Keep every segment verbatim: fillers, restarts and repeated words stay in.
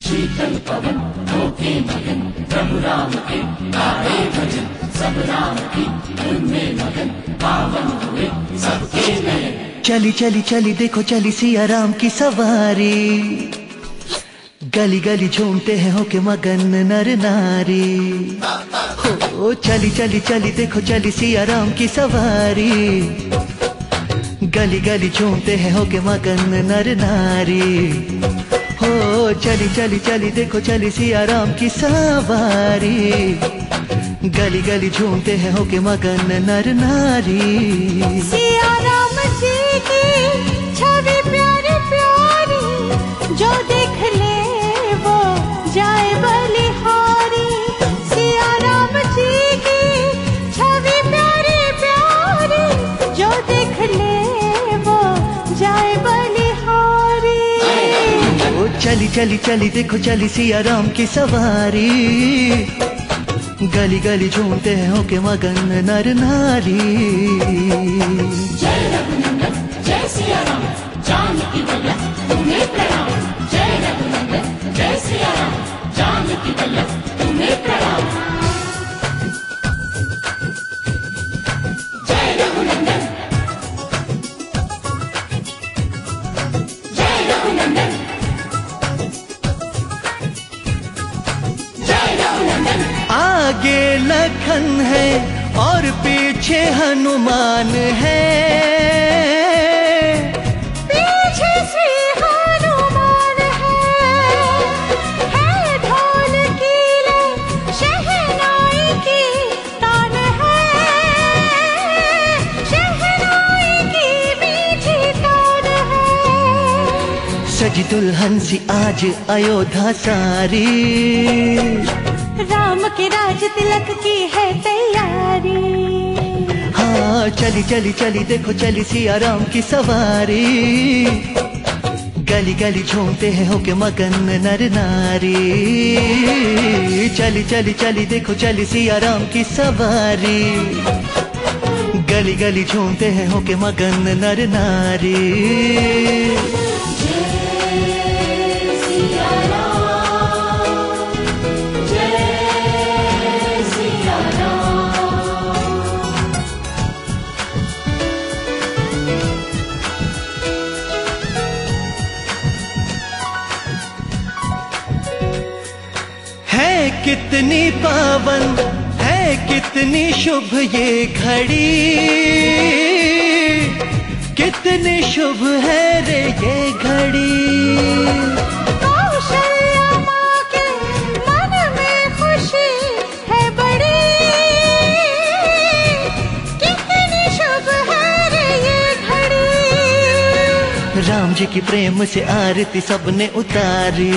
शीतल पवन होके मगन, प्रभु राम के गाए भजन। सब राम की धुन में मगन, पावन हुए सबके नयन। चली चली चली देखो चली सिया राम की सवारी, गली गली झूमते हैं होके मगन नर नारी। हो चली चली चली देखो चली सिया राम की सवारी, गली गली झूमते हैं होके मगन नर नारी। हो चली चली चली देखो चली सिया राम की सवारी, गली गली झूमते हैं होके मगन नर नारी। सिया राम जी की छवि प्यारी प्यारी, जो देख ले वो जाए बलिहारी। सिया राम जी की छवि प्यारी प्यारी, जो देख ले वो जाए बलिहारी। ओ चली चली चली देखो चली सिया राम की सवारी, गली गली झूमते हैं होके मगन नर नारी। जय रघुनंदन जय सिया राम, जानकी वल्लभ तुम्हें प्रणाम। जय रघुनंदन जय सिया राम, जानकी वल्लभ तुम्हें प्रणाम। जय रघुनंदन जय रघुनंदन जय रघुनंदन। आगे लखन है और पीछे हनुमान है, पीछे से हनुमान है। है ढोल की ले शहनाई की तान है, शहनाई की मीठी तान है। सजी दुल्हन सी आज अयोध्या सारी, राम के राज तिलक की है तैयारी। हाँ चली चली चली देखो चली सिया राम की सवारी, गली गली झूमते हैं होके मगन नर नारी। चली चली चली देखो चली सिया राम की सवारी, गली गली झूमते हैं होके मगन नर नारी। कितनी पावन है कितनी शुभ ये घड़ी, कितनी शुभ है रे ये घड़ी। कौशल्या माँ के मन में खुशी है बड़ी, कितनी शुभ है रे ये घड़ी। राम जी की प्रेम से आरती सबने उतारी,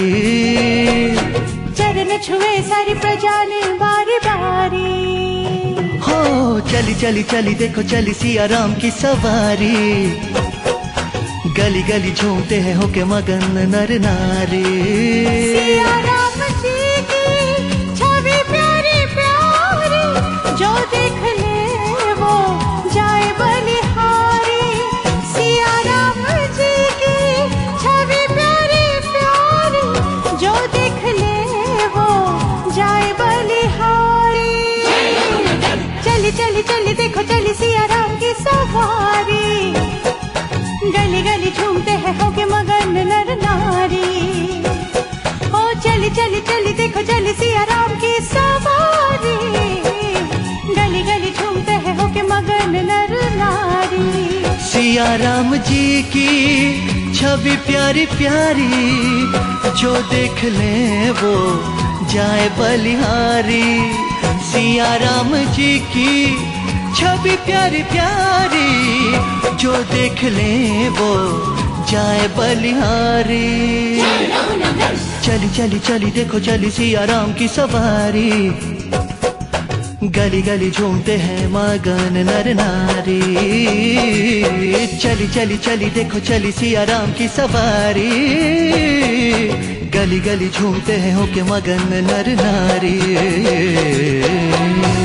चरण छुए सारी प्रजा ने बारी बारी। हो चली चली चली देखो चली सिया राम की सवारी, गली गली झूमते हैं होके मगन नर नारी। सिया राम जी की छवि प्यारी प्यारी, जो देख ले वो जाए बलिहारी। सिया राम जी की छवि प्यारी प्यारी, जो देख ले जाए बलिहारी। चली चली चली देखो चली सिया राम की सवारी, गली गली झूमते हैं होके मगन नर नारी। ओ चली चली चली देखो चली सिया राम की सवारी, गली गली झूमते हैं होके मगन नर नारी। सिया राम जी की छवि प्यारी प्यारी, जो देख ले वो जाए बलिहारी। सिया राम जी की छवि प्यारी प्यारी, जो देख ले वो जाए बलिहारी। चली चली चली देखो चली सिया राम की सवारी, गली गली झूमते हैं मगन नर नारी। चली चली चली देखो चली सिया राम की सवारी, गली गली झूमते हैं होके मगन नर नारी।